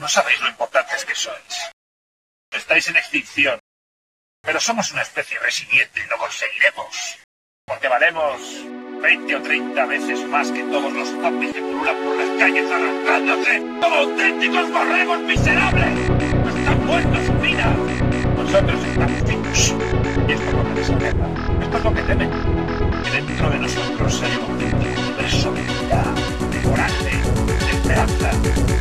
No sabéis lo importantes que sois. Estáis en extinción. Pero somos una especie resiliente y lo conseguiremos. Porque valemos 20 o 30 veces más que todos los zombies que pululan por las calles arrastrándose como auténticos borregos miserables. Están muertos, mira. Nosotros estamos vivos. Y esto es lo que les alegra. Esto es lo que temen. Que dentro de nosotros hay un auténtico universo de vida, de coraje, de esperanza.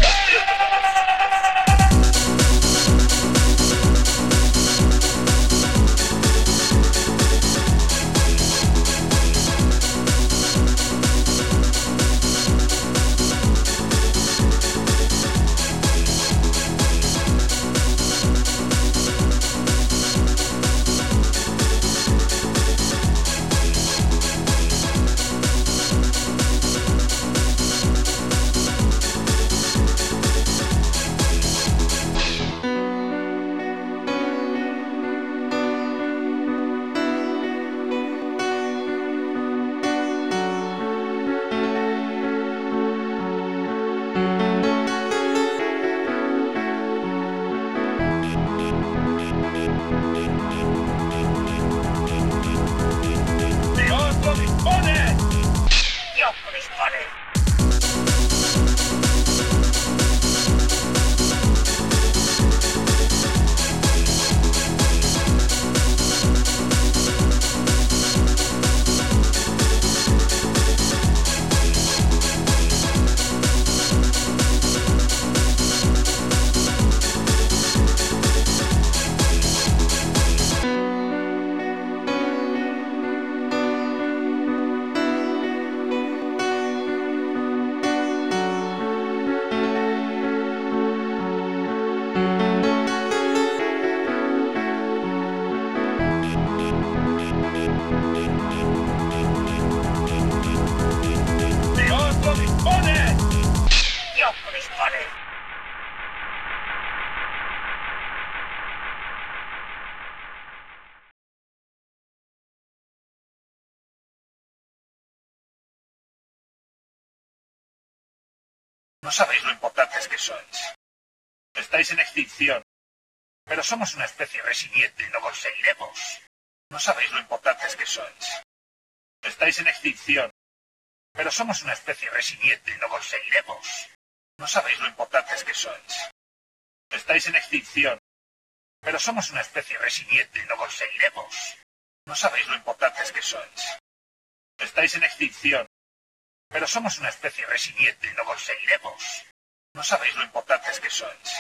No sabéis lo importantes que sois. Estáis en extinción. Pero somos una especie resiliente y lo conseguiremos. No sabéis lo importantes que sois. Estáis en extinción. Pero somos una especie resiliente y lo conseguiremos. No sabéis lo importantes que sois. Estáis en extinción. Pero somos una especie resiliente y lo conseguiremos. No sabéis lo importantes que sois. Estáis en extinción. Pero somos una especie resiliente y lo conseguiremos. No sabéis lo importantes que sois.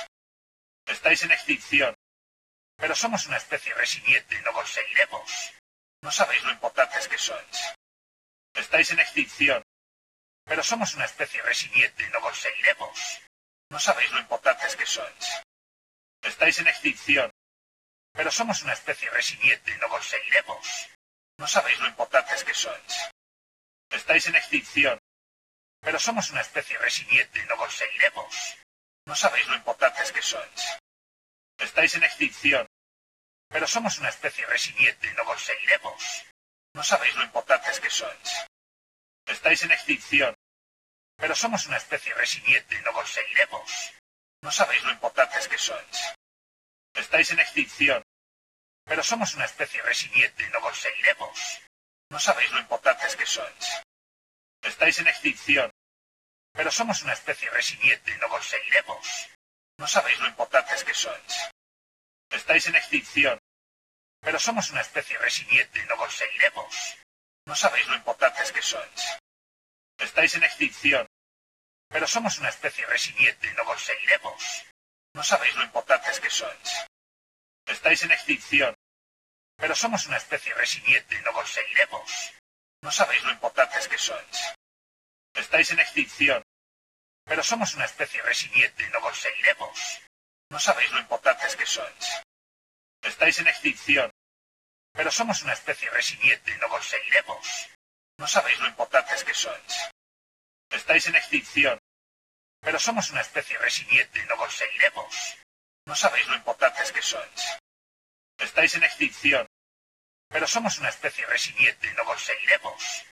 Estáis en extinción. Pero somos una especie resiliente y lo conseguiremos. No sabéis lo importantes que sois. Estáis en extinción. Pero somos una especie resiliente y lo conseguiremos. No sabéis lo importantes que sois. Estáis en extinción. Pero somos una especie resiliente y lo conseguiremos. No sabéis lo importantes que sois. Estáis en extinción. Pero somos una especie resiliente y lo conseguiremos. No sabéis lo importantes que sois. Estáis en extinción. Pero somos una especie resiliente y lo conseguiremos. No sabéis lo importantes que sois. Estáis en extinción. Pero somos una especie resiliente y lo conseguiremos. No sabéis lo importantes que sois. Estáis en extinción. Pero somos una especie resiliente y lo conseguiremos. No sabéis lo importantes que sois. Estáis en extinción. Pero somos una especie resiliente y lo conseguiremos. No sabéis lo importantes que sois. Estáis en extinción. Pero somos una especie resiliente y lo conseguiremos. No sabéis lo importantes que sois. Estáis en extinción. Pero somos una especie resiliente y lo conseguiremos. No sabéis lo importantes que sois. Estáis en extinción. Pero somos una especie resiliente y lo conseguiremos. No sabéis lo importantes que sois. Estáis en extinción. Pero somos una especie resiliente y lo conseguiremos. No sabéis lo importantes que sois. Estáis en extinción. Pero somos una especie resiliente y lo conseguiremos. No sabéis lo importantes que sois. Estáis en extinción. Pero somos una especie resiliente y lo conseguiremos. No sabéis lo importantes que sois. Estáis en extinción. Pero somos una especie resiliente y lo conseguiremos.